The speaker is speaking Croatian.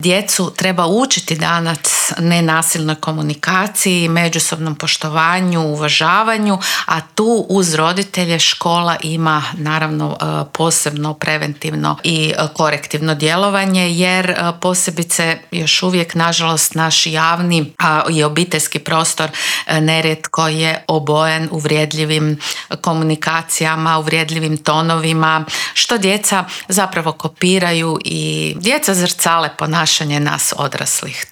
Djecu treba učiti danas nenasilnoj komunikaciji, međusobnom poštovanju, uvažavanju, a tu uz roditelje škola ima naravno posebno preventivno i korektivno djelovanje, jer posebice još uvijek nažalost naš javni i obiteljski prostor nerijetko je obojen uvredljivim komunikacijama, uvredljivim tonovima, što djeca zapravo kopiraju i djeca zrcale ponašanje nas odraslih.